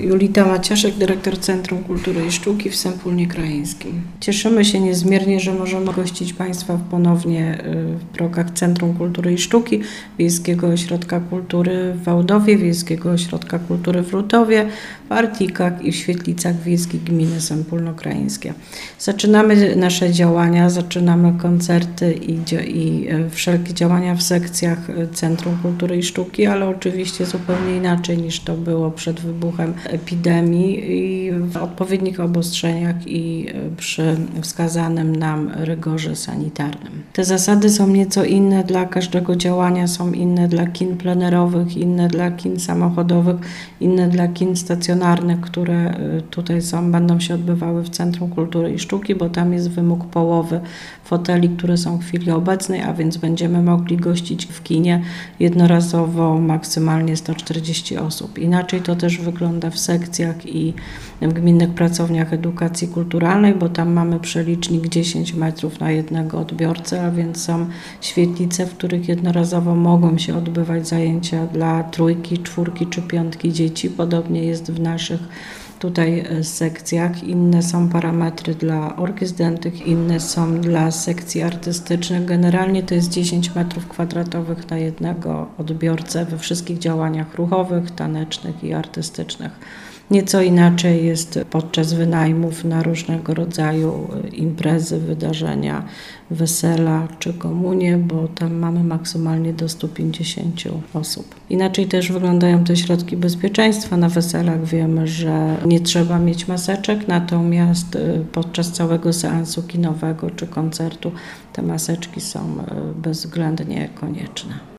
Julita Maciaszek, dyrektor Centrum Kultury i Sztuki w Sępólnie Krajeńskim. Cieszymy się niezmiernie, że możemy gościć Państwa ponownie w progach Centrum Kultury i Sztuki, Wiejskiego Ośrodka Kultury w Wałdowie, Wiejskiego Ośrodka Kultury w Rutowie, w Artikach i w Świetlicach Wiejskich Gminy Sępólno-Krajeńskie. Zaczynamy nasze działania, zaczynamy koncerty i wszelkie działania w sekcjach Centrum Kultury i Sztuki, ale oczywiście zupełnie inaczej niż to było przed wybuchem epidemii i w odpowiednich obostrzeniach i przy wskazanym nam rygorze sanitarnym. Te zasady są nieco inne dla każdego działania, są inne dla kin plenerowych, inne dla kin samochodowych, inne dla kin stacjonarnych, które tutaj będą się odbywały w Centrum Kultury i Sztuki, bo tam jest wymóg połowy foteli, które są w chwili obecnej, a więc będziemy mogli gościć w kinie jednorazowo maksymalnie 140 osób. Inaczej to też wygląda w sekcjach i w gminnych pracowniach edukacji kulturalnej, bo tam mamy przelicznik 10 metrów na jednego odbiorcę, a więc są świetlice, w których jednorazowo mogą się odbywać zajęcia dla 3, 4 czy 5 dzieci. Podobnie jest w naszych tutaj sekcjach. Inne są parametry dla orkiestr dętych, inne są dla sekcji artystycznych. Generalnie to jest 10 metrów kwadratowych na jednego odbiorcę we wszystkich działaniach ruchowych, tanecznych i artystycznych. Nieco inaczej jest podczas wynajmów na różnego rodzaju imprezy, wydarzenia, wesela czy komunie, bo tam mamy maksymalnie do 150 osób. Inaczej też wyglądają te środki bezpieczeństwa. Na weselach wiemy, że nie trzeba mieć maseczek, natomiast podczas całego seansu kinowego czy koncertu te maseczki są bezwzględnie konieczne.